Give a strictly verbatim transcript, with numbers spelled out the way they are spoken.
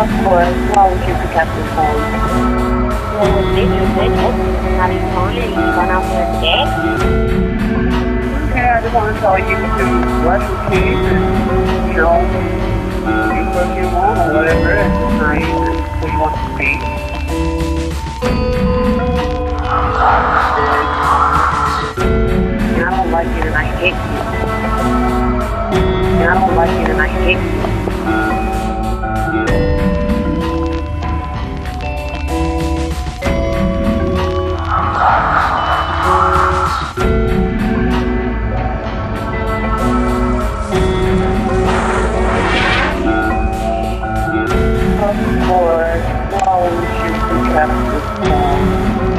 Of course, why would you pick up the phone? Well, with this or business, not even phone and you run out there today. Okay, I just want to tell you to brush your teeth and, you know, do what you want or whatever. It's just nice and who you want to be. And I don't like you and I hate you. And I don't like you and I hate you. Of course, why would you pick up the phone?